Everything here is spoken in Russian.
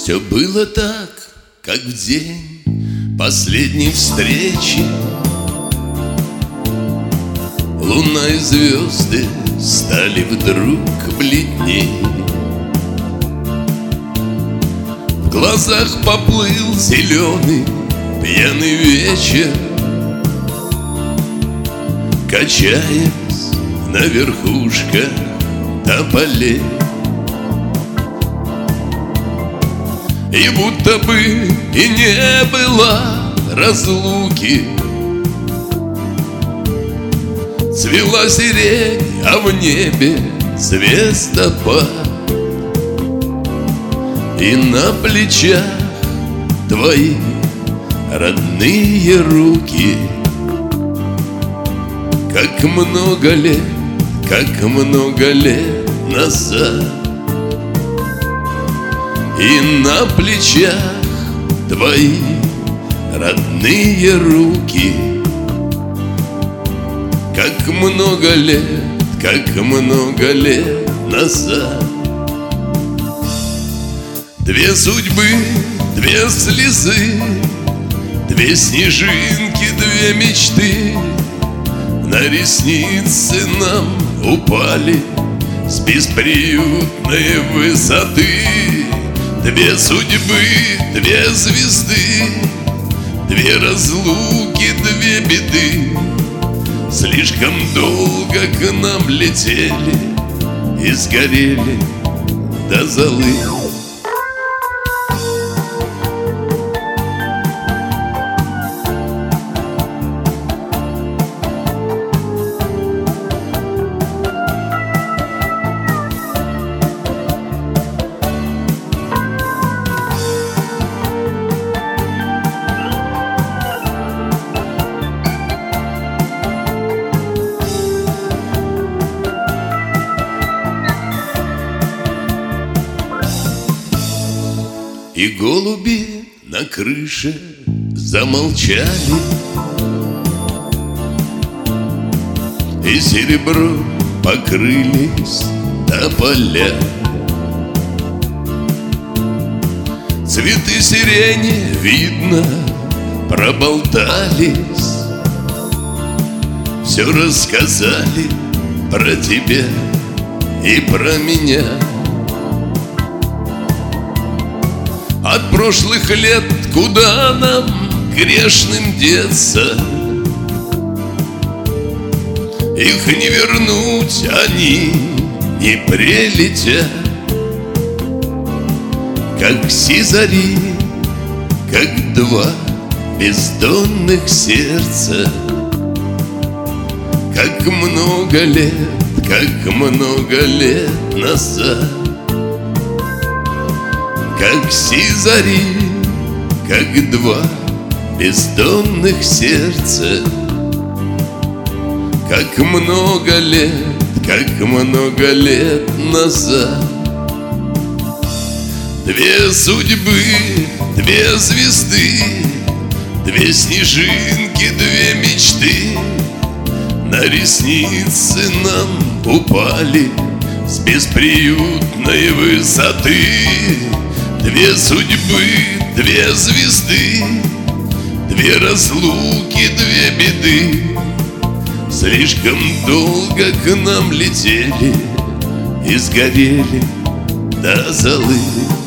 Все было так, как в день последней встречи. Луна и звезды стали вдруг бледней. В глазах поплыл зеленый пьяный вечер, качаясь на верхушках тополей. И будто бы и не было разлуки, цвела сирень, а в небе звездопад. И на плечах твои родные руки. Как много лет назад. И на плечах твои родные руки. Как много лет назад. Две судьбы, две слезы, две снежинки, две мечты на ресницы нам упали с бесприютной высоты. Две судьбы, две звезды, две разлуки, две беды. Слишком долго к нам летели и сгорели до золы. И голуби на крыше замолчали, и серебро покрылись тополя. Цветы сирени, видно, проболтались, все рассказали про тебя и про меня. От прошлых лет куда нам, грешным, деться? Их не вернуть, они не прилетят. Как сизари, как два бездонных сердца. Как много лет назад. Как сизари, как два бездонных сердца. Как много лет назад. Две судьбы, две звезды, две снежинки, две мечты на ресницы нам упали с бесприютной высоты. Две судьбы, две звезды, две разлуки, две беды. Слишком долго к нам летели и сгорели до золы.